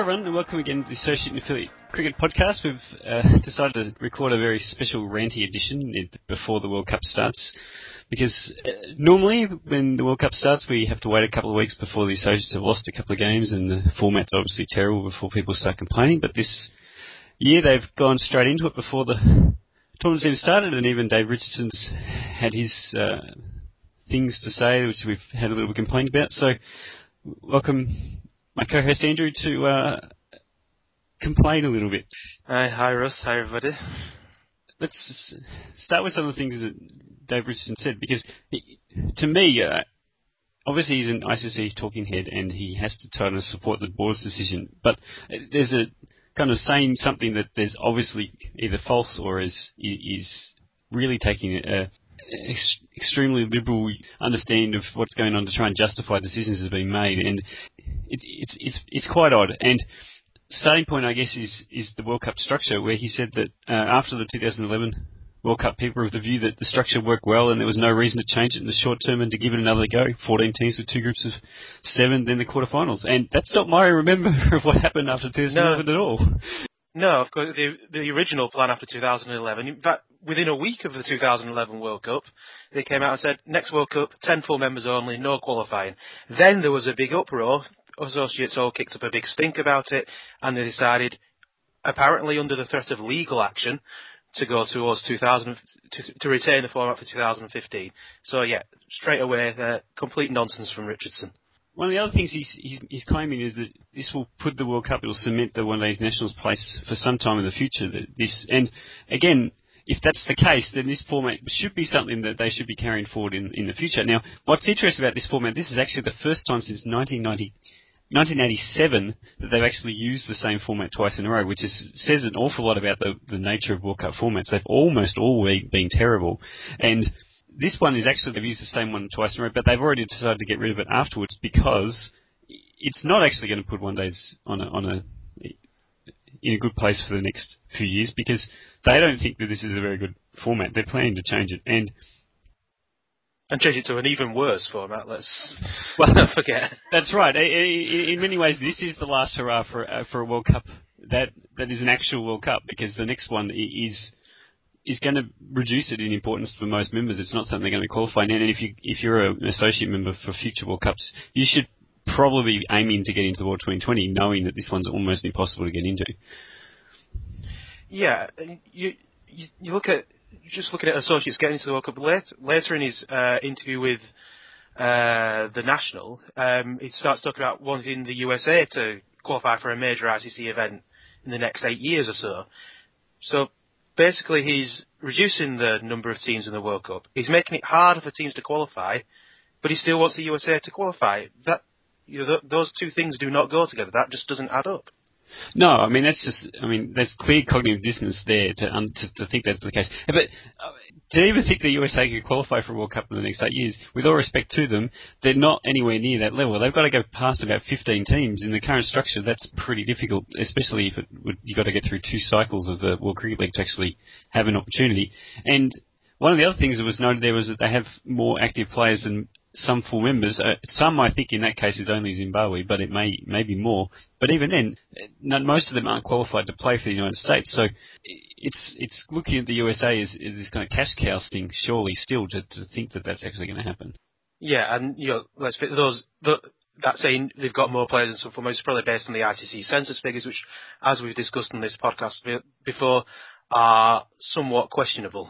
everyone, and welcome again to the Associate and Affiliate Cricket Podcast. We've decided to record a very special ranty edition before the World Cup starts, because normally when the World Cup starts we have to wait a couple of weeks before the Associates have lost a couple of games, and the format's obviously terrible before people start complaining. But this year they've gone straight into it before the tournament's even started, and even Dave Richardson's had his things to say, which we've had a little bit of complaint about. So welcome my co-host Andrew to complain a little bit. Hi Russ, hi everybody. Let's start with some of the things that Dave Richardson said, because to me, obviously he's an ICC talking head and he has to try to support the board's decision, but there's a kind of saying something that there's obviously either false or is really taking a extremely liberal understanding of what's going on to try and justify decisions that have been made, and it's quite odd. And starting point, I guess, is the World Cup structure, where he said that after the 2011 World Cup, people were of the view that the structure worked well and there was no reason to change it in the short term and to give it another go. 14 teams with two groups of 7, then the quarterfinals. And that's not my remember of what happened after 2011 at all. No, of course, the original plan after 2011, in fact, within a week of the 2011 World Cup, they came out and said, next World Cup, 10 full members only, no qualifying. Then there was a big uproar. Associates all kicked up a big stink about it, and they decided, apparently under the threat of legal action, to go towards 2000, to retain the format for 2015. So yeah, straight away, complete nonsense from Richardson. One of the other things he's claiming is that this will put the World Cup, it will cement the One Day Internationals place for some time in the future. And again, if that's the case, then this format should be something that they should be carrying forward in the future. Now, what's interesting about this format, this is actually the first time since 1987 that they've actually used the same format twice in a row, which says an awful lot about the nature of World Cup formats. They've almost always been terrible. And this one is actually, they've used the same one twice in a row, but they've already decided to get rid of it afterwards because it's not actually going to put one days in a good place for the next few years, because they don't think that this is a very good format. They're planning to change it and change it to an even worse format. Let's not forget. That's right. In many ways, this is the last hurrah for a World Cup that is an actual World Cup, because the next one is going to reduce it in importance for most members. It's not something they're going to qualify. And if you're an associate member for future World Cups, you should probably be aiming to get into the World 2020, knowing that this one's almost impossible to get into. Yeah, you just looking at associates getting into the World Cup later in his interview with the National, he starts talking about wanting the USA to qualify for a major ICC event in the next 8 years or so. So basically, he's reducing the number of teams in the World Cup. He's making it harder for teams to qualify, but he still wants the USA to qualify. Those two things do not go together. That just doesn't add up. No, there's clear cognitive dissonance there to think that's the case. But to even think the USA could qualify for a World Cup in the next 8 years, with all respect to them, they're not anywhere near that level. They've got to go past about 15 teams. In the current structure, that's pretty difficult, especially if you've got to get through 2 cycles of the World Cricket League to actually have an opportunity. And one of the other things that was noted there was that they have more active players than some full members. Some, I think, in that case is only Zimbabwe, but it may be more. But even then, most of them aren't qualified to play for the United States. So it's looking at the USA as this kind of cash cow sting, surely still, to think that that's actually going to happen. Yeah, and let's fit that saying they've got more players than some full members is probably based on the ICC census figures, which, as we've discussed on this podcast before, are somewhat questionable.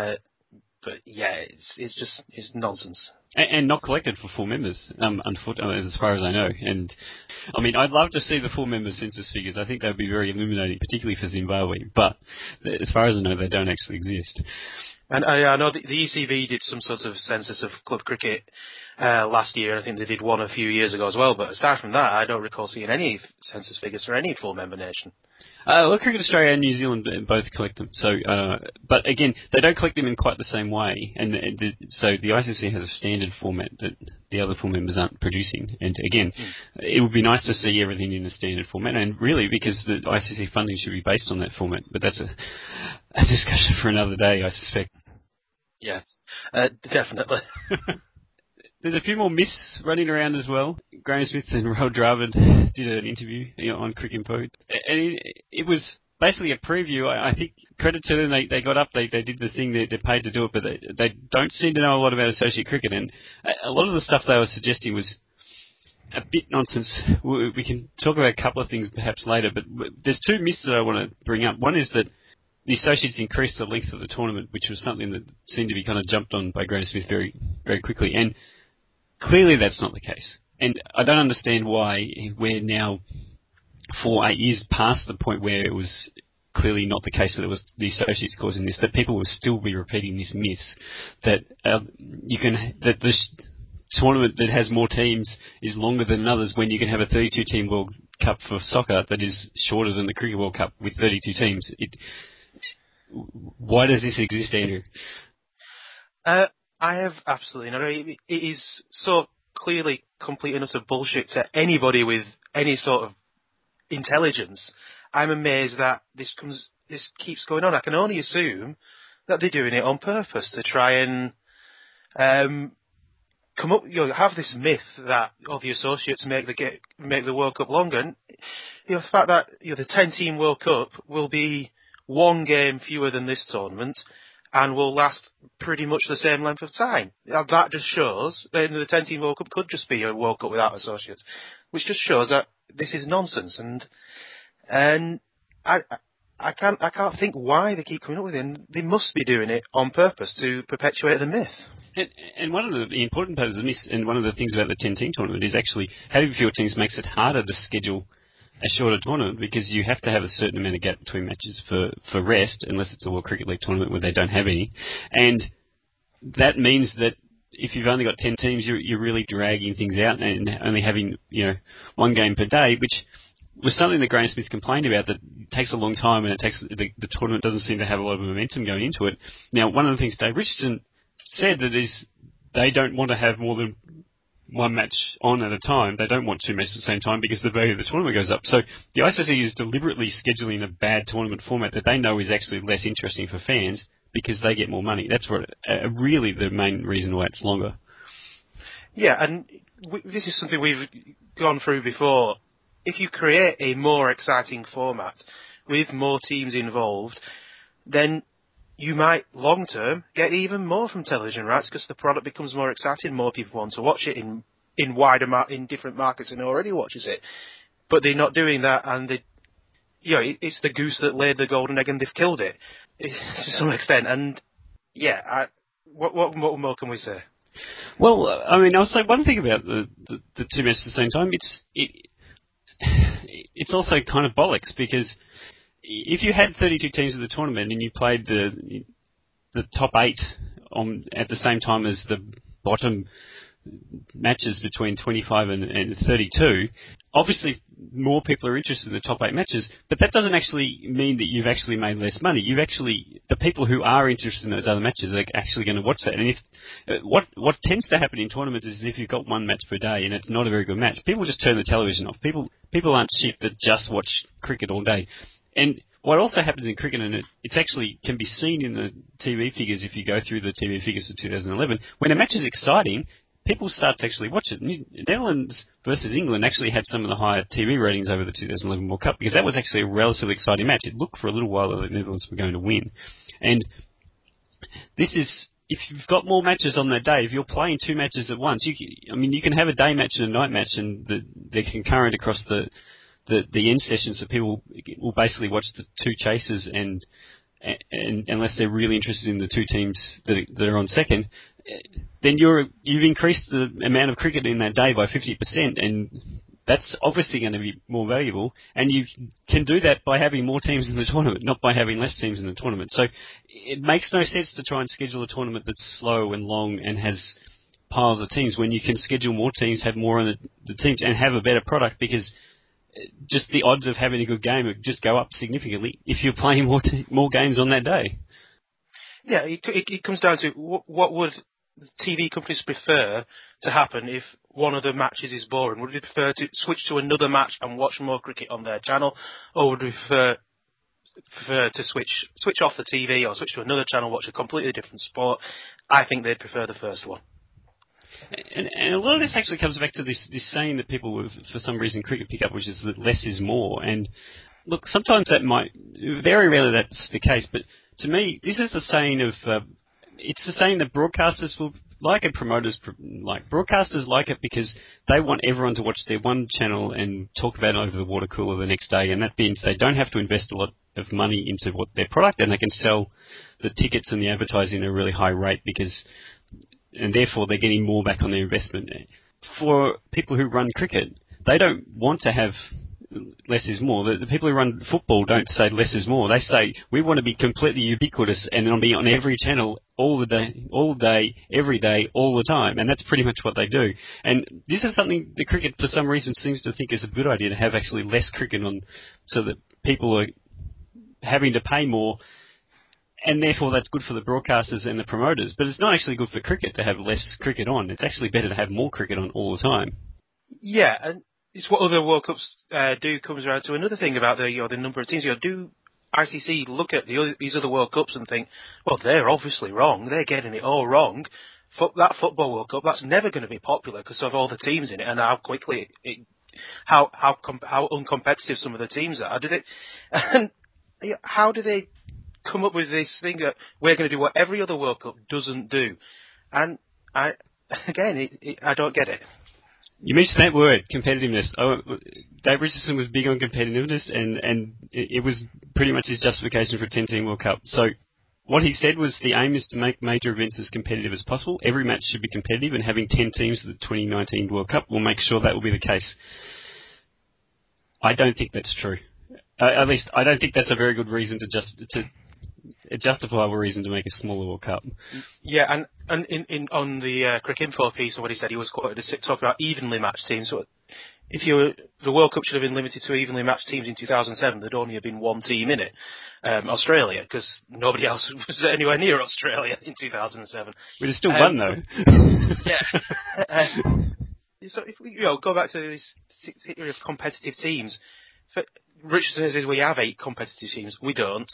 But yeah, it's nonsense. And not collected for full members, unfortunately, as far as I know. And I'd love to see the full member census figures. I think that would be very illuminating, particularly for Zimbabwe. But as far as I know, they don't actually exist. And I know the ECB did some sort of census of club cricket last year. I think they did one a few years ago as well. But aside from that, I don't recall seeing any census figures for any full member nation. Well, Cricket Australia and New Zealand both collect them. So, but again, they don't collect them in quite the same way. So the ICC has a standard format that the other full members aren't producing. And again, it would be nice to see everything in a standard format. And really, because the ICC funding should be based on that format. But that's a discussion for another day, I suspect. Yeah, definitely. There's a few more myths running around as well. Graham Smith and Roel Dravid did an interview on Cricket Info, and it was basically a preview. I think credit to them, they got up, they did the thing, they're paid to do it, but they don't seem to know a lot about associate cricket, and a lot of the stuff they were suggesting was a bit nonsense. We can talk about a couple of things perhaps later, but there's two myths that I want to bring up. One is that the associates increased the length of the tournament, which was something that seemed to be kind of jumped on by Graham Smith very, very quickly, and clearly that's not the case. And I don't understand why we're now 8 years past the point where it was clearly not the case that it was the associates causing this, that people will still be repeating these myths, that that this tournament that has more teams is longer than others when you can have a 32-team World Cup for soccer that is shorter than the Cricket World Cup with 32 teams. Why does this exist, Andrew? I have absolutely no idea. It is so clearly complete and utter bullshit to anybody with any sort of intelligence. I'm amazed that this keeps going on. I can only assume that they're doing it on purpose to try and come up, have this myth that the associates make the World Cup longer. And, the fact that the 10-team World Cup will be one game fewer than this tournament and will last pretty much the same length of time. That just shows that the 10-team World Cup could just be a World Cup without associates, which just shows that this is nonsense. And I can't think why they keep coming up with it. And they must be doing it on purpose to perpetuate the myth. And one of the important parts of the myth, and one of the things about the 10-team tournament, is actually having fewer teams makes it harder to schedule a shorter tournament, because you have to have a certain amount of gap between matches for rest, unless it's a World Cricket League tournament where they don't have any. And that means that if you've only got 10 teams, you're really dragging things out and only having one game per day, which was something that Graham Smith complained about, that it takes a long time and the tournament doesn't seem to have a lot of momentum going into it. Now, one of the things Dave Richardson said that is they don't want to have more than one match on at a time. They don't want two matches at the same time because the value of the tournament goes up. So the ICC is deliberately scheduling a bad tournament format that they know is actually less interesting for fans because they get more money. That's what really the main reason why it's longer. Yeah, and this is something we've gone through before. If you create a more exciting format with more teams involved, then you might, long term, get even more from television rights because the product becomes more exciting. More people want to watch it in different markets and already watches it. But they're not doing that, and it's the goose that laid the golden egg and they've killed it to some extent. And yeah, what more can we say? Well, I mean, I'll say one thing about the two matches at the same time. It's also kind of bollocks, because if you had 32 teams in the tournament and you played the top 8 at the same time as the bottom matches between 25 and 32, obviously more people are interested in the top 8 matches, but that doesn't actually mean that you've actually made less money. The people who are interested in those other matches are actually going to watch that. And if what tends to happen in tournaments is if you've got one match per day and it's not a very good match, people just turn the television off. People aren't sheep that just watch cricket all day. And what also happens in cricket, and it actually can be seen in the TV figures if you go through the TV figures of 2011, when a match is exciting, people start to actually watch it. Netherlands versus England actually had some of the higher TV ratings over the 2011 World Cup because that was actually a relatively exciting match. It looked for a little while that the Netherlands were going to win. And this is, if you've got more matches on that day, if you're playing two matches at once, you can have a day match and a night match, and they're concurrent across the end sessions, so people will basically watch the two chasers, and unless they're really interested in the two teams that are on second, then you've increased the amount of cricket in that day by 50%, and that's obviously going to be more valuable. And you can do that by having more teams in the tournament, not by having less teams in the tournament. So it makes no sense to try and schedule a tournament that's slow and long and has piles of teams when you can schedule more teams, have more on the teams, and have a better product, because just the odds of having a good game would just go up significantly if you're playing more games on that day. Yeah, it comes down to what would TV companies prefer to happen if one of the matches is boring? Would they prefer to switch to another match and watch more cricket on their channel, or would they prefer to switch off the TV or switch to another channel, watch a completely different sport? I think they'd prefer the first one. And a lot of this actually comes back to this saying that people, for some reason, cricket pick up, which is that less is more. And look, sometimes very rarely that's the case, but to me, this is the saying of, it's the saying that broadcasters will like and promoters like. Broadcasters like it because they want everyone to watch their one channel and talk about it over the water cooler the next day, and that means they don't have to invest a lot of money into their product, and they can sell the tickets and the advertising at a really high rate and therefore they're getting more back on their investment. For people who run cricket, they don't want to have less is more. The people who run football don't say less is more. They say we want to be completely ubiquitous and be on every channel all day, every day, all the time. And that's pretty much what they do. And this is something the cricket, for some reason, seems to think is a good idea, to have actually less cricket on, so that people are having to pay more. And therefore, that's good for the broadcasters and the promoters. But it's not actually good for cricket to have less cricket on. It's actually better to have more cricket on all the time. Yeah, and it's what other World Cups do. Comes around to another thing about the number of teams. Do ICC look at these other World Cups and think, well, they're obviously wrong. They're getting it all wrong. That football World Cup, that's never going to be popular because of all the teams in it and how quickly how uncompetitive some of the teams are. How do they come up with this thing that we're going to do what every other World Cup doesn't do? And I don't get it. You mentioned that word, competitiveness. Dave Richardson was big on competitiveness, and it was pretty much his justification for a 10-team World Cup. So what he said was the aim is to make major events as competitive as possible. Every match should be competitive, and having 10 teams for the 2019 World Cup will make sure that will be the case. I don't think that's true. At least, I don't think that's a very good reason a justifiable reason to make a smaller World Cup. Yeah, and on the Cricinfo piece, what he said, he was quoted as talking about evenly matched teams. So if the World Cup should have been limited to evenly matched teams in 2007, there'd only have been one team in it, Australia, because nobody else was anywhere near Australia in 2007. But there's still one though. Yeah. So if we go back to this theory of competitive teams, Richardson says we have 8 competitive teams. We don't.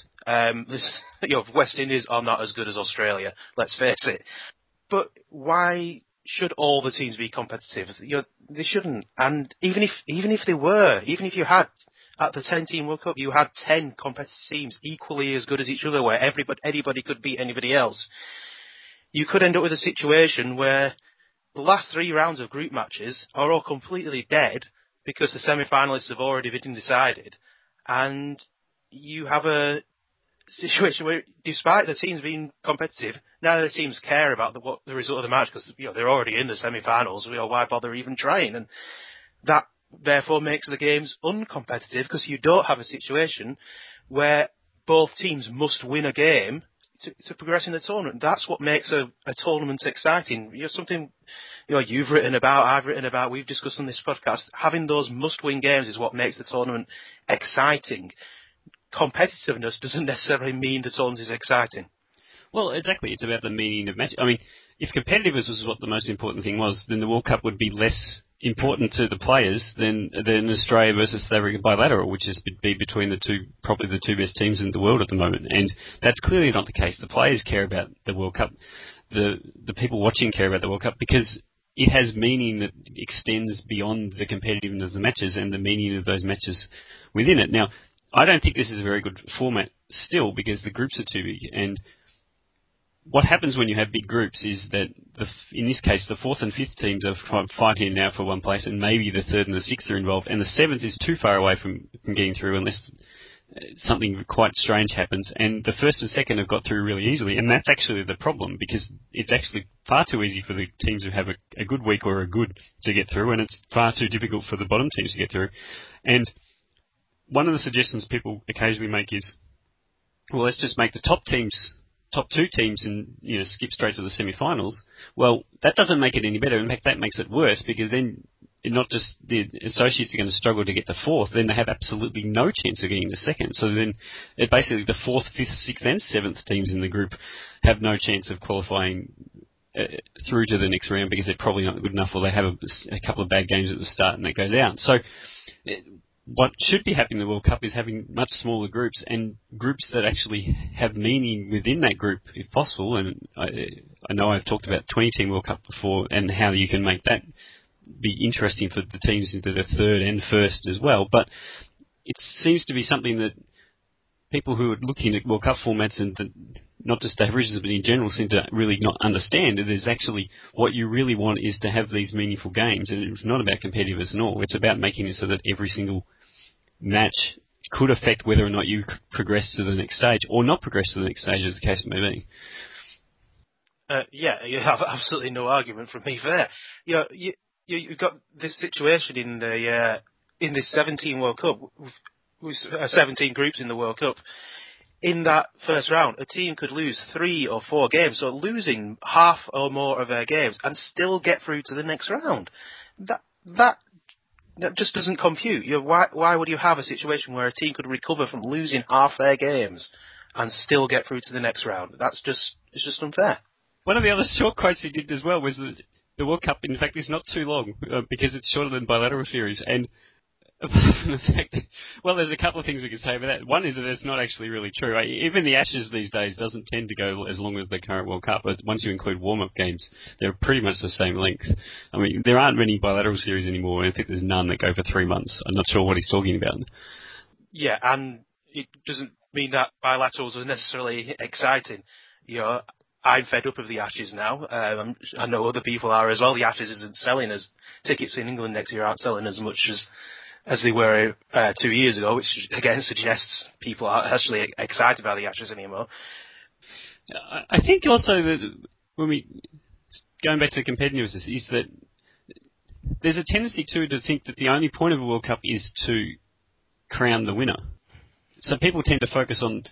West Indies are not as good as Australia. Let's face it. But why should all the teams be competitive? They shouldn't. And even if they were, even if you had at the 10-team World Cup, you had 10 competitive teams equally as good as each other, where anybody could beat anybody else, you could end up with a situation where the last 3 rounds of group matches are all completely dead because the semi-finalists have already been decided, and you have a situation where, despite the teams being competitive, neither of the teams care about the result of the match because they're already in the semi-finals. Why bother even trying? And that therefore makes the games uncompetitive because you don't have a situation where both teams must win a game to progress in the tournament. That's what makes a tournament exciting. Something you've written about, I've written about, we've discussed on this podcast. Having those must-win games is what makes the tournament exciting. Competitiveness doesn't necessarily mean the tournament is exciting. Well, exactly. It's about the meaning of match. I mean, if competitiveness was what the most important thing was, then the World Cup would be less important to the players than Australia versus South Africa bilateral, which is between probably the two best teams in the world at the moment. And that's clearly not the case. The players care about the World Cup. The people watching care about the World Cup because it has meaning that extends beyond the competitiveness of the matches and the meaning of those matches within it. Now, I don't think this is a very good format still because the groups are too big. And what happens when you have big groups is that, in this case, the 4th and 5th teams are fighting now for one place, and maybe the 3rd and the 6th are involved, and the 7th is too far away from getting through unless something quite strange happens, and the 1st and 2nd have got through really easily, and that's actually the problem, because it's actually far too easy for the teams who have a good week or a good to get through, and it's far too difficult for the bottom teams to get through. And one of the suggestions people occasionally make is, well, let's just make the top 2 teams and skip straight to the semi-finals. Well, that doesn't make it any better. In fact, that makes it worse because then not just the associates are going to struggle to get to 4th, then they have absolutely no chance of getting to 2nd. So then basically the 4th, 5th, 6th and 7th teams in the group have no chance of qualifying through to the next round because they're probably not good enough or they have a couple of bad games at the start and that goes out. So what should be happening in the World Cup is having much smaller groups and groups that actually have meaning within that group, if possible. And I know I've talked about 20-team World Cup before and how you can make that be interesting for the teams that are third and first as well. But it seems to be something that people who are looking at World Cup formats and not just Dave Richards but in general seem to really not understand. It is actually what you really want is to have these meaningful games, and it's not about competitiveness at all. It's about making it so that every single match could affect whether or not you progress to the next stage or not progress to the next stage, as the case may be. Yeah, you have absolutely no argument from me for that. You've got this situation in this 17 World Cup, with 17 groups in the World Cup. In that first round, a team could lose 3 or 4 games, so losing half or more of their games and still get through to the next round. That just doesn't compute. Why would you have a situation where a team could recover from losing half their games and still get through to the next round? It's just unfair. One of the other short quotes he did as well was that the World Cup, in fact, is not too long because it's shorter than bilateral series. And apart from the fact that, well, there's a couple of things we can say about that. One is that it's not actually really true. Even the Ashes these days doesn't tend to go as long as the current World Cup, but once you include warm-up games, they're pretty much the same length. I mean, there aren't many bilateral series anymore. I think there's none that go for 3 months. I'm not sure what he's talking about. Yeah, and it doesn't mean that bilaterals are necessarily exciting. I'm fed up of the Ashes now. I know other people are as well. The Ashes isn't selling as tickets in England next year aren't selling as much as they were 2 years ago, which again suggests people aren't actually excited about the Ashes anymore. I think also that going back to competitiveness is that there's a tendency to think that the only point of a World Cup is to crown the winner. So people tend to focus on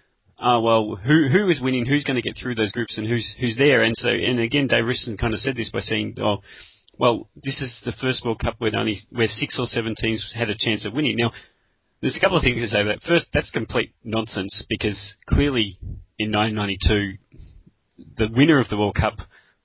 who is winning, who's going to get through those groups, and who's there. And again, Dave Richardson kind of said this by saying, this is the first World Cup where 6 or 7 teams had a chance of winning. Now, there's a couple of things to say about that. First, that's complete nonsense because clearly in 1992, the winner of the World Cup,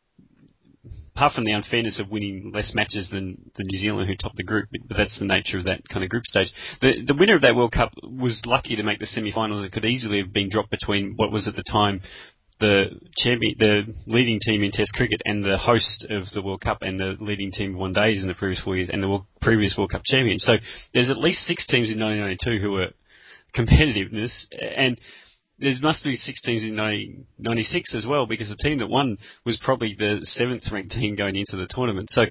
apart from the unfairness of winning less matches than New Zealand, who topped the group, but that's the nature of that kind of group stage. The winner of that World Cup was lucky to make the semi-finals. It could easily have been dropped between what was at the time the leading team in Test cricket and the host of the World Cup and the leading team of one days in the previous 4 years and the previous World Cup champion. So there's at least 6 teams in 1992 who were competitiveness, and there must be 6 teams in 1996 as well, because the team that won was probably the 7th ranked team going into the tournament. So,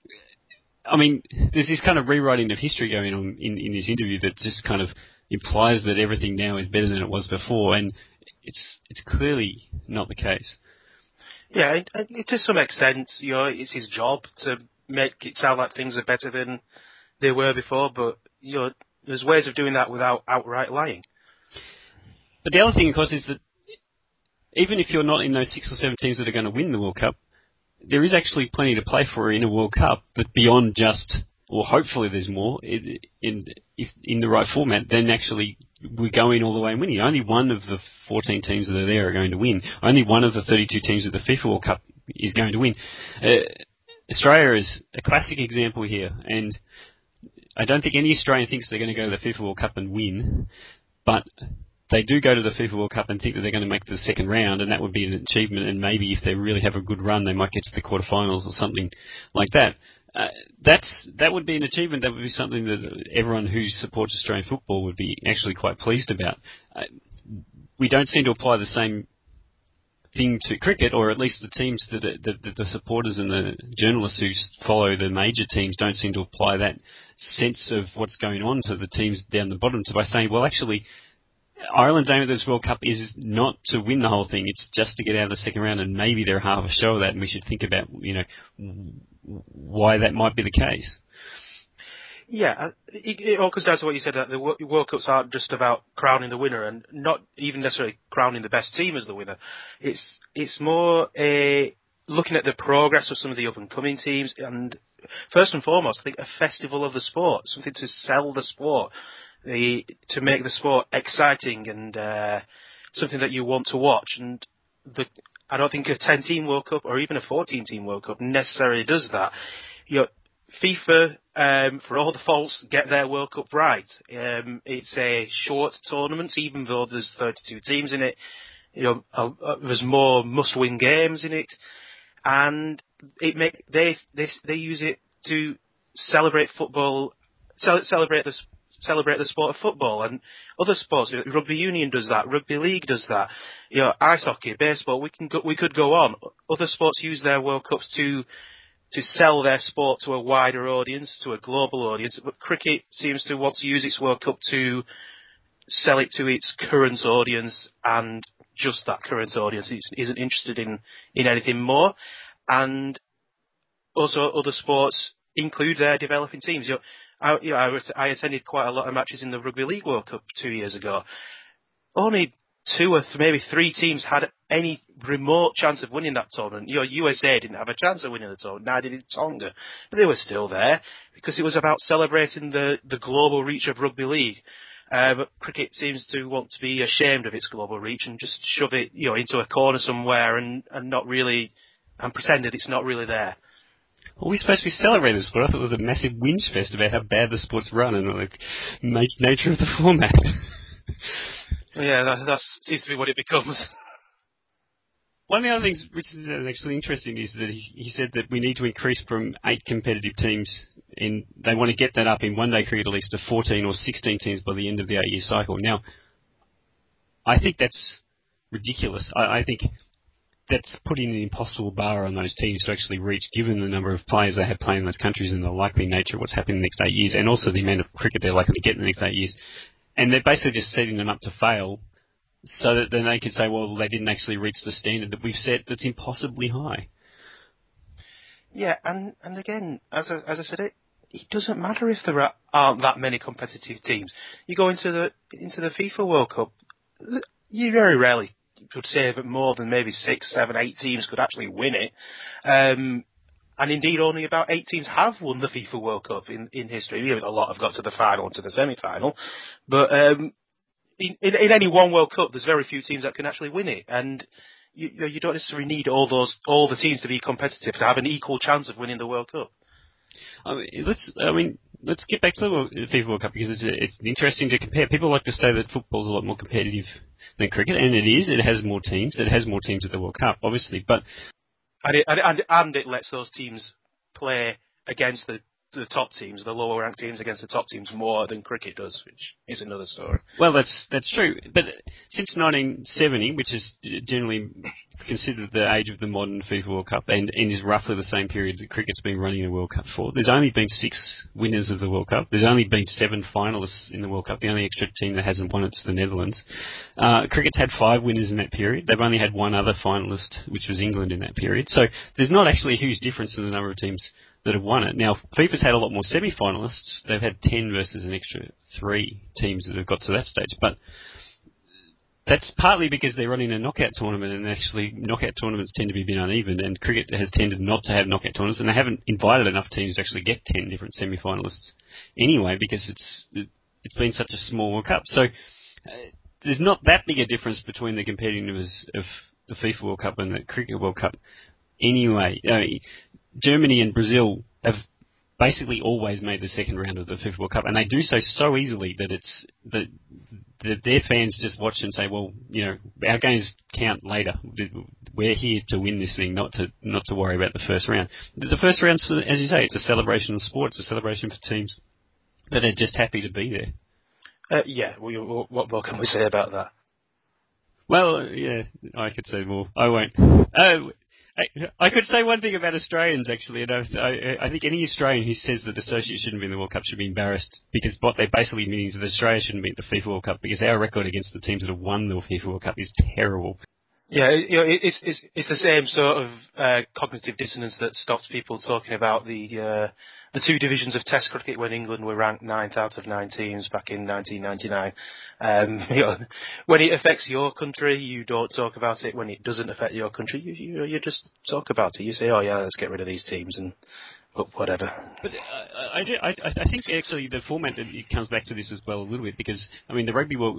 I mean, there's this kind of rewriting of history going on in this interview that just kind of implies that everything now is better than it was before, and it's clearly not the case. Yeah, to some extent, it's his job to make it sound like things are better than they were before, but, there's ways of doing that without outright lying. But the other thing, of course, is that even if you're not in those 6 or 7 teams that are going to win the World Cup, there is actually plenty to play for in a World Cup that beyond just, or hopefully there's more, in the right format, then actually we're going all the way and winning. Only one of the 14 teams that are there are going to win. Only one of the 32 teams of the FIFA World Cup is going to win. Australia is a classic example here, and I don't think any Australian thinks they're going to go to the FIFA World Cup and win, but they do go to the FIFA World Cup and think that they're going to make the second round, and that would be an achievement, and maybe if they really have a good run, they might get to the quarterfinals or something like that. That would be an achievement. That would be something that everyone who supports Australian football would be actually quite pleased about. We don't seem to apply the same thing to cricket, or at least the teams that the supporters and the journalists who follow the major teams don't seem to apply that sense of what's going on to the teams down the bottom by saying, well, actually, Ireland's aim at this World Cup is not to win the whole thing. It's just to get out of the second round, and maybe they're half a show of that, and we should think about, why that might be the case. Yeah, it all comes down to what you said, that the World Cups aren't just about crowning the winner, and not even necessarily crowning the best team as the winner. It's more looking at the progress of some of the up-and-coming teams, and first and foremost, I think a festival of the sport, something to sell the sport, to make the sport exciting and something that you want to watch. And I don't think a 10-team World Cup or even a 14-team World Cup necessarily does that. FIFA for all the faults, get their World Cup right. It's a short tournament, even though there's 32 teams in it. There's more must-win games in it, and they use it to celebrate football, celebrate the sport of football, and other sports. Rugby union does that. Rugby league does that. Ice hockey, baseball. We could go on. Other sports use their World Cups to sell their sport to a wider audience, to a global audience. But cricket seems to want to use its World Cup to sell it to its current audience, and just that current audience isn't interested in anything more. And also other sports include their developing teams. I attended quite a lot of matches in the Rugby League World Cup 2 years ago. Only 2 or maybe 3 teams had any remote chance of winning that tournament. USA didn't have a chance of winning the tournament, neither did Tonga. But they were still there because it was about celebrating the global reach of rugby league. But cricket seems to want to be ashamed of its global reach and just shove it, into a corner somewhere and not really, and pretend that it's not really there. Well, we're supposed to be celebrating the sport. I thought it was a massive whinge fest about how bad the sport's run and the nature of the format. Yeah, that seems to be what it becomes. One of the other things which is actually interesting is that he said that we need to increase from 8 competitive teams, and they want to get that up in one-day cricket at least to 14 or 16 teams by the end of the 8-year cycle. Now, I think that's ridiculous. I think that's putting an impossible bar on those teams to actually reach, given the number of players they have playing in those countries and the likely nature of what's happening in the next 8 years, and also the amount of cricket they're likely to get in the next 8 years. And they're basically just setting them up to fail so that then they can say, well, they didn't actually reach the standard that we've set that's impossibly high. Yeah, and again, as I said, it doesn't matter if there aren't that many competitive teams. You go into the FIFA World Cup, you very rarely could say that more than maybe 6, 7, 8 teams could actually win it. And indeed, only about 8 teams have won the FIFA World Cup in history. A lot have got to the final and to the semi-final. But in any one World Cup, there's very few teams that can actually win it. And you don't necessarily need all the teams to be competitive to have an equal chance of winning the World Cup. Let's get back to the FIFA World Cup, because it's interesting to compare. People like to say that football's a lot more competitive than cricket, and it is. It has more teams. It has more teams at the World Cup, obviously, but and it lets those teams play against the top teams, the lower ranked teams against the top teams more than cricket does, which is another story. Well, that's true. But since 1970, which is generally considered the age of the modern FIFA World Cup, and is roughly the same period that cricket's been running a World Cup for, there's only been 6 winners of the World Cup. There's only been 7 finalists in the World Cup. The only extra team that hasn't won it's the Netherlands. Cricket's had 5 winners in that period. They've only had 1 other finalist, which was England in that period. So there's not actually a huge difference in the number of teams that have won it. Now, FIFA's had a lot more semi-finalists. They've had 10 versus an extra 3 teams that have got to that stage. But that's partly because they're running a knockout tournament, and actually knockout tournaments tend to be a bit uneven, and cricket has tended not to have knockout tournaments, and they haven't invited enough teams to actually get 10 different semi-finalists anyway, because it's been such a small World Cup. So there's not that big a difference between the competitiveness of the FIFA World Cup and the Cricket World Cup anyway. Germany and Brazil have basically always made the second round of the FIFA World Cup, and they do so easily that their fans just watch and say, well, our games count later. We're here to win this thing, not to worry about the first round. The first round, as you say, it's a celebration of sport. It's a celebration for teams that are just happy to be there. What more can we say about that? Well, yeah, I could say more. I won't. I could say one thing about Australians, actually. I think any Australian who says that Associates shouldn't be in the World Cup should be embarrassed, because what they basically mean is that Australia shouldn't be in the FIFA World Cup, because our record against the teams that have won the FIFA World Cup is terrible. Yeah, it's the same sort of cognitive dissonance that stops people talking about the 2 divisions of Test cricket when England were ranked 9th out of 9 teams back in 1999. When it affects your country, you don't talk about it. When it doesn't affect your country, you just talk about it. You say, oh yeah, let's get rid of these teams and whatever. But I think actually the format, it comes back to this as well a little bit, because the Rugby World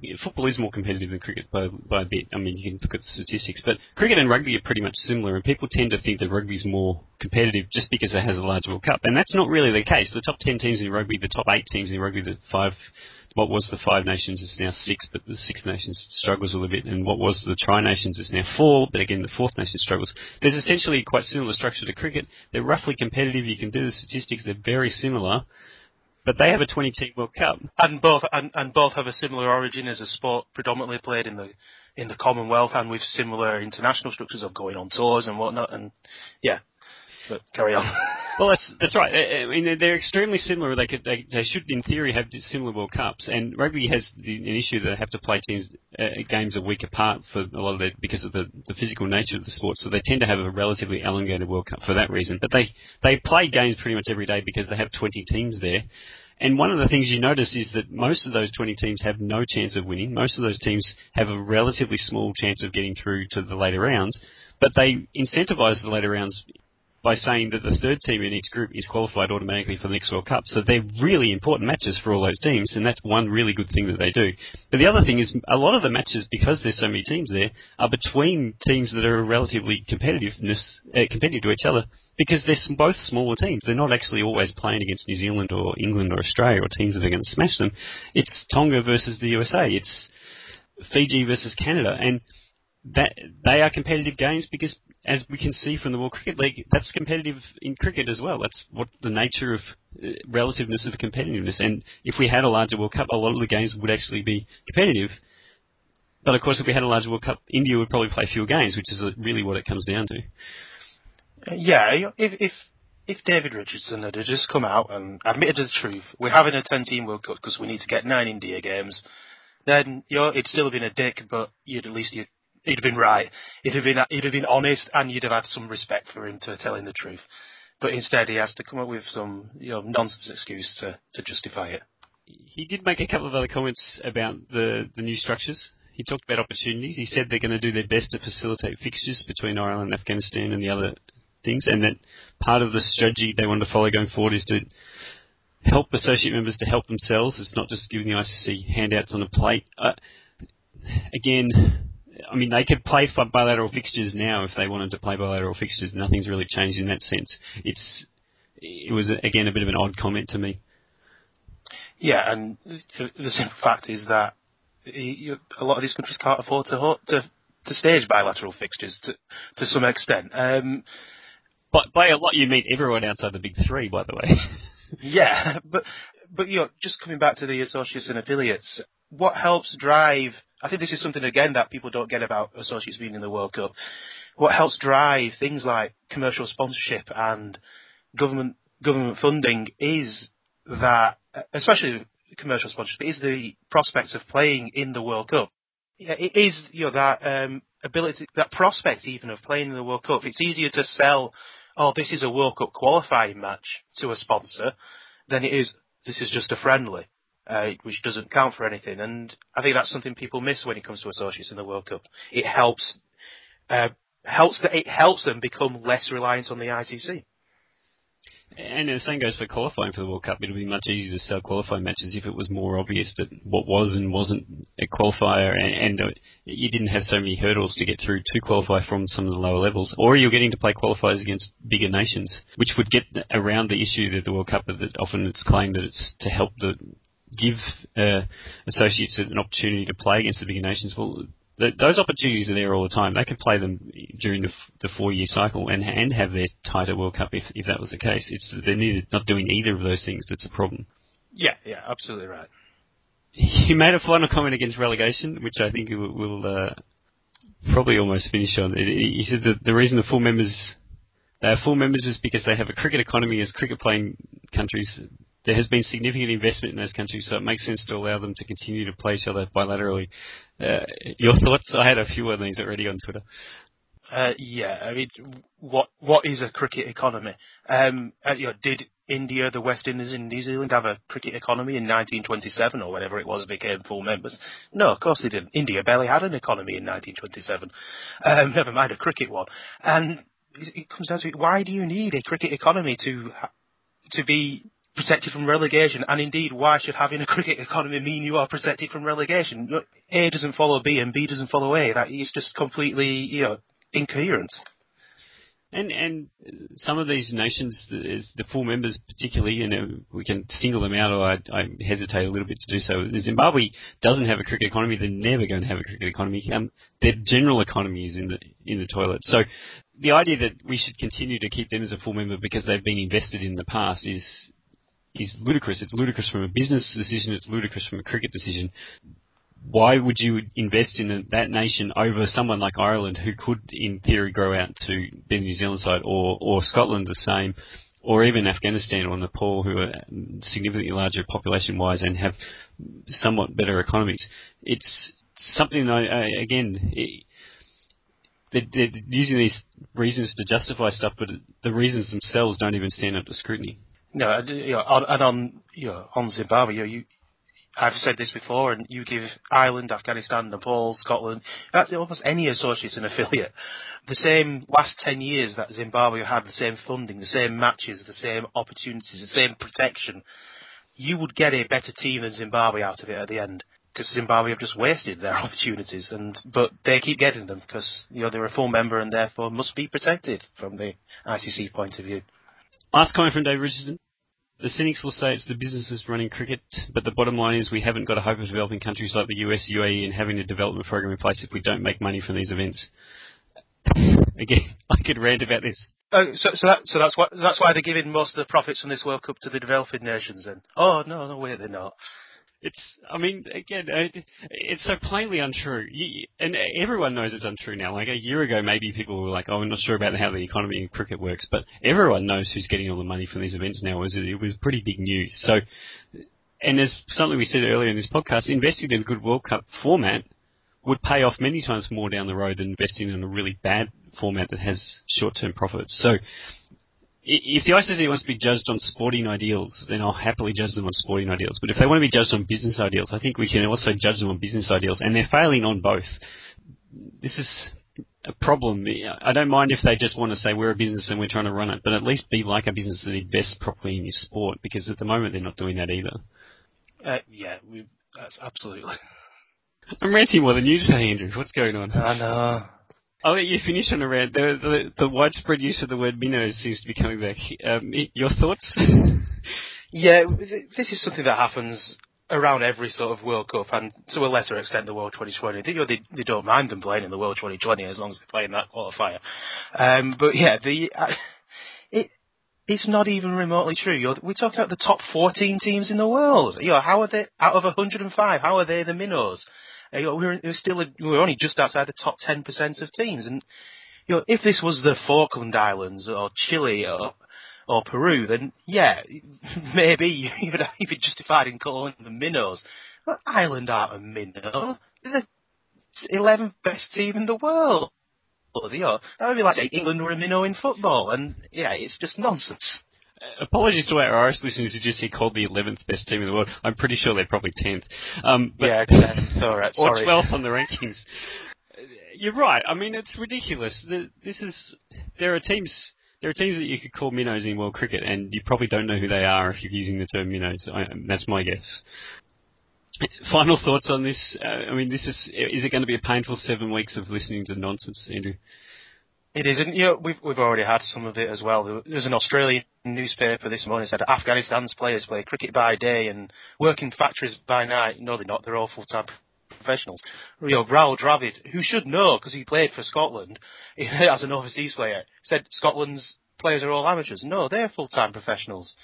football is more competitive than cricket by a bit. I mean, you can look at the statistics, but cricket and rugby are pretty much similar, and people tend to think that rugby's more competitive just because it has a large World Cup, and that's not really the case. The top 10 teams in rugby, the top 8 teams in rugby, what was the 5 nations is now 6, but the 6 nations struggles a little bit, and what was the tri-nations is now 4, but again, the 4th nation struggles. There's essentially quite similar structure to cricket. They're roughly competitive. You can do the statistics. They're very similar. But they have a 20-team World Cup, and both have a similar origin as a sport predominantly played in the Commonwealth, and with similar international structures of going on tours and whatnot. And yeah, but carry on. Well, that's right. I mean, they're extremely similar. They should, in theory, have similar World Cups. And rugby has an issue that they have to play games a week apart for a lot of it because of the physical nature of the sport. So they tend to have a relatively elongated World Cup for that reason. But they play games pretty much every day because they have 20 teams there. And one of the things you notice is that most of those 20 teams have no chance of winning. Most of those teams have a relatively small chance of getting through to the later rounds. But they incentivise the later rounds by saying that the third team in each group is qualified automatically for the next World Cup. So they're really important matches for all those teams, and that's one really good thing that they do. But the other thing is a lot of the matches, because there's so many teams there, are between teams that are relatively competitive to each other, because they're both smaller teams. They're not actually always playing against New Zealand or England or Australia or teams that are going to smash them. It's Tonga versus the USA. It's Fiji versus Canada. And that they are competitive games because, as we can see from the World Cricket League, that's competitive in cricket as well. That's what the nature of relativeness of competitiveness. And if we had a larger World Cup, a lot of the games would actually be competitive. But of course, if we had a larger World Cup, India would probably play fewer games, which is really what it comes down to. Yeah, if David Richardson had just come out and admitted the truth, we're having a 10-team World Cup because we need to get 9 India games, then it'd still have been a dick, but he'd have been right. He'd have been honest, and you'd have had some respect for him to telling the truth. But instead, he has to come up with some nonsense excuse to justify it. He did make a couple of other comments about the new structures. He talked about opportunities. He said they're going to do their best to facilitate fixtures between Ireland and Afghanistan and the other things, and that part of the strategy they want to follow going forward is to help associate members to help themselves. It's not just giving the ICC handouts on a plate. Again, I mean, they could play for bilateral fixtures now if they wanted to play bilateral fixtures. Nothing's really changed in that sense. It was, again, a bit of an odd comment to me. Yeah, and the simple fact is that a lot of these countries can't afford to stage bilateral fixtures to some extent. But by a lot, you mean everyone outside the big 3, by the way. Yeah, but just coming back to the associates and affiliates, what helps drive? I think this is something again that people don't get about associates being in the World Cup. What helps drive things like commercial sponsorship and government funding is that, especially commercial sponsorship, is the prospects of playing in the World Cup. Yeah, it is that ability, that prospect even of playing in the World Cup. It's easier to sell, this is a World Cup qualifying match to a sponsor than it is, this is just a friendly, which doesn't count for anything. And I think that's something people miss when it comes to associates in the World Cup. It helps them become less reliant on the ICC. And the same goes for qualifying for the World Cup. It would be much easier to sell qualifying matches if it was more obvious that what was and wasn't a qualifier, and you didn't have so many hurdles to get through to qualify from some of the lower levels. Or you're getting to play qualifiers against bigger nations, which would get around the issue that the World Cup, that often it's claimed that it's to help give associates an opportunity to play against the bigger nations. Well, those opportunities are there all the time. They could play them during the 4-year cycle and have their tighter World Cup if that was the case. It's they're not doing either of those things that's a problem. Yeah, absolutely right. He made a final comment against relegation, which I think we'll probably almost finish on. He said that the reason they are full members is because they have a cricket economy as cricket-playing countries. There has been significant investment in those countries, so it makes sense to allow them to continue to play each other bilaterally. Your thoughts? I had a few of these already on Twitter. Yeah, I mean, what is a cricket economy? Did India, the West Indies and New Zealand have a cricket economy in 1927 or whenever it was became full members? No, of course they didn't. India barely had an economy in 1927. Never mind a cricket one. And it comes down to why do you need a cricket economy to be protected from relegation, and indeed, why should having a cricket economy mean you are protected from relegation? A doesn't follow B, and B doesn't follow A. That is just completely, incoherent. And some of these nations, the full members particularly, we can single them out, or I hesitate a little bit to do so. Zimbabwe doesn't have a cricket economy. They're never going to have a cricket economy. Their general economy is in the toilet. So the idea that we should continue to keep them as a full member because they've been invested in the past is ludicrous. It's ludicrous from a business decision. It's ludicrous from a cricket decision. Why would you invest in that nation over someone like Ireland, who could, in theory, grow out to be the New Zealand side, or Scotland the same, or even Afghanistan or Nepal, who are significantly larger population-wise and have somewhat better economies? It's something, they're using these reasons to justify stuff, but the reasons themselves don't even stand up to scrutiny. No, on Zimbabwe, I've said this before, and you give Ireland, Afghanistan, Nepal, Scotland, that's almost any associate and affiliate. The same last 10 years that Zimbabwe had the same funding, the same matches, the same opportunities, the same protection, you would get a better team than Zimbabwe out of it at the end. Because Zimbabwe have just wasted their opportunities, but they keep getting them because they're a full member and therefore must be protected from the ICC point of view. Last comment from Dave Richardson. The cynics will say it's the businesses running cricket, but the bottom line is we haven't got a hope of developing countries like the US, UAE, and having a development program in place if we don't make money from these events. Again, I could rant about this. So that's why they're giving most of the profits from this World Cup to the developing nations. Then, no way they're not. It's so plainly untrue. And everyone knows it's untrue now. Like a year ago, maybe people were like, I'm not sure about how the economy in cricket works, but everyone knows who's getting all the money from these events now. It was pretty big news. So, and as something we said earlier in this podcast, investing in a good World Cup format would pay off many times more down the road than investing in a really bad format that has short-term profits. So, if the ICC wants to be judged on sporting ideals, then I'll happily judge them on sporting ideals. But if they want to be judged on business ideals, I think we can also judge them on business ideals. And they're failing on both. This is a problem. I don't mind if they just want to say we're a business and we're trying to run it, but at least be like a business that invests properly in your sport, because at the moment they're not doing that either. That's absolutely. I'm ranting more than you say, Andrew. What's going on? I know. I'll let you finish on a rant. The widespread use of the word minnows seems to be coming back. Your thoughts? Yeah, this is something that happens around every sort of World Cup, and to a lesser extent the World 2020. They don't mind them playing in the World 2020 as long as they're playing that qualifier. But yeah, it's not even remotely true. We're talking about the top 14 teams in the world. How are they, out of 105, how are they the minnows? We're only just outside the top 10% of teams. And, if this was the Falkland Islands or Chile or Peru, then yeah, maybe you'd be justified in calling them minnows. But Ireland aren't a minnow. They're the 11th best team in the world. That would be like saying England were a minnow in football. And yeah, it's just nonsense. Apologies to our Irish listeners who just hear called the 11th best team in the world. I'm pretty sure they're probably 10th. Yeah, 10th. All right, sorry. Or 12th on the rankings. You're right. I mean, it's ridiculous. There are teams that you could call minnows in world cricket, and you probably don't know who they are if you're using the term minnows. That's my guess. Final thoughts on this? Is it going to be a painful 7 weeks of listening to nonsense, Andrew? It isn't. We've already had some of it as well. There's an Australian newspaper this morning said Afghanistan's players play cricket by day and work in factories by night. No, they're not. They're all full-time professionals. Rahul Dravid, who should know because he played for Scotland as an overseas player, said Scotland's players are all amateurs. No, they're full-time professionals.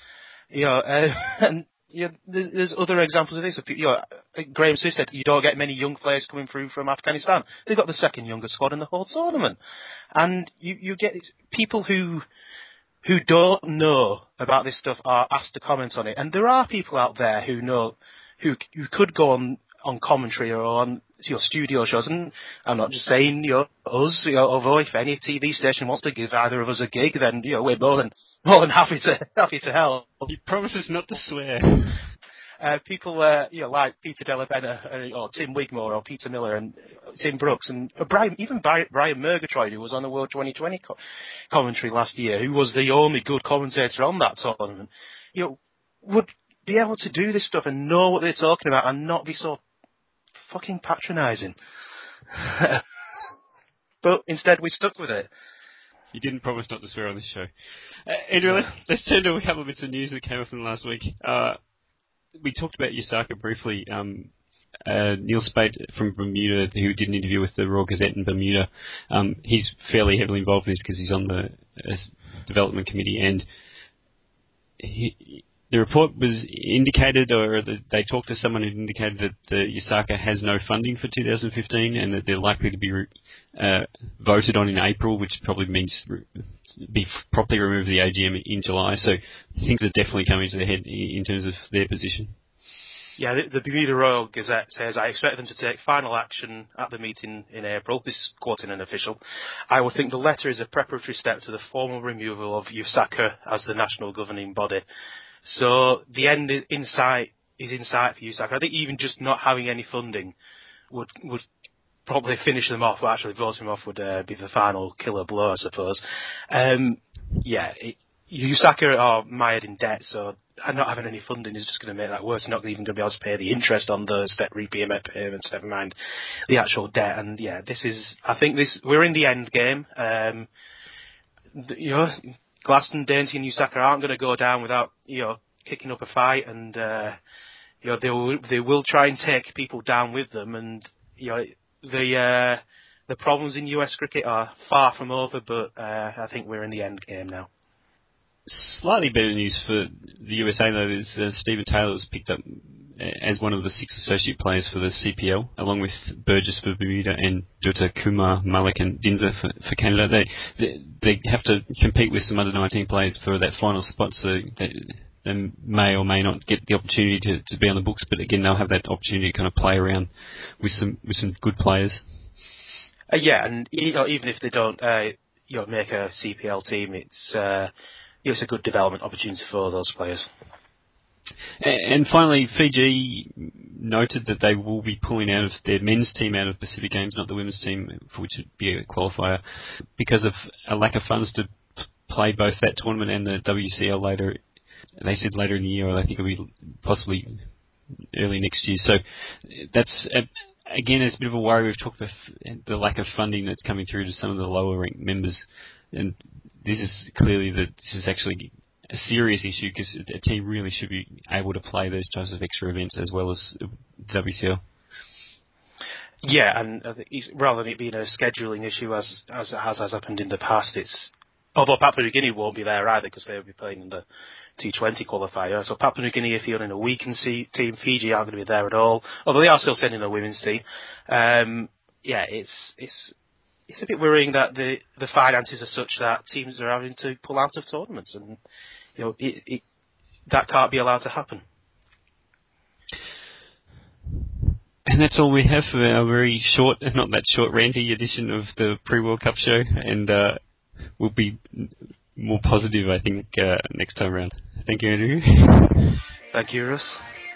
And there's other examples of this. Graham Smith said you don't get many young players coming through from Afghanistan. They've got the second youngest squad in the whole tournament. And you get people who don't know about this stuff are asked to comment on it. And there are people out there who know, who could go on commentary or on studio shows. And I'm not just saying us, although if any TV station wants to give either of us a gig, then we're more than happy to help. He promises not to swear. People like Peter Delabena or Tim Wigmore or Peter Miller and Tim Brooks and Brian Murgatroyd, who was on the World 2020 commentary last year, who was the only good commentator on that tournament. would be able to do this stuff and know what they're talking about and not be so fucking patronising. But instead we stuck with it. You didn't promise not to swear on this show. Andrew, let's turn to a couple of bits of news that came up in the last week. We talked about Yusaka briefly. Neil Spade from Bermuda, who did an interview with the Royal Gazette in Bermuda, he's fairly heavily involved in this because he's on the development committee, and the report was indicated, or they talked to someone who indicated that the Yusaka has no funding for 2015 and that they're likely to be voted on in April, which probably means be properly removed the AGM in July. So things are definitely coming to the head in terms of their position. Yeah, the Bermuda Royal Gazette says, I expect them to take final action at the meeting in April. This is quoting an official. I would think the letter is a preparatory step to the formal removal of Yusaka as the national governing body. So the end is in sight for Yusaka. I think even just not having any funding would probably finish them off, but actually voting them off would be the final killer blow, I suppose. Yusaka are mired in debt, so not having any funding is just going to make that worse. They're not even going to be able to pay the interest on those debt repayment payments, never mind the actual debt. And yeah, we're in the end game. Glaston, Dainty and Yusaka aren't going to go down without, kicking up a fight, and, they will try and take people down with them, and, the problems in US cricket are far from over, but, I think we're in the end game now. Slightly better news for the USA, though, is Stephen Taylor was picked up as one of the 6 associate players for the CPL, along with Burgess for Bermuda and Jutta, Kumar, Malik and Dinza for Canada. They have to compete with some under-19 players for that final spot, so they may or may not get the opportunity to be on the books, but again, they'll have that opportunity to kind of play around with some good players. And even if they don't make a CPL team, it's a good development opportunity for those players. And finally, Fiji noted that they will be pulling out of their men's team out of Pacific Games, not the women's team, for which it would be a qualifier, because of a lack of funds to play both that tournament and the WCL later. They said later in the year, or I think it'll be possibly early next year. So that's, again, it's a bit of a worry. We've talked about the lack of funding that's coming through to some of the lower ranked members. And this is clearly this is actually a serious issue, because a team really should be able to play those types of extra events as well as the WCL. Yeah, and rather than it being a scheduling issue as it has happened in the past, although Papua New Guinea won't be there either because they'll be playing in the T20 qualifier. So Papua New Guinea are feeling a weakened team. Fiji aren't going to be there at all, although they are still sending a women's team. It's a bit worrying that the finances are such that teams are having to pull out of tournaments, and that can't be allowed to happen. And that's all we have for our very short, not that short, ranty edition of the pre-World Cup show, and we'll be more positive, I think, next time around. Thank you, Andrew. Thank you, Russ.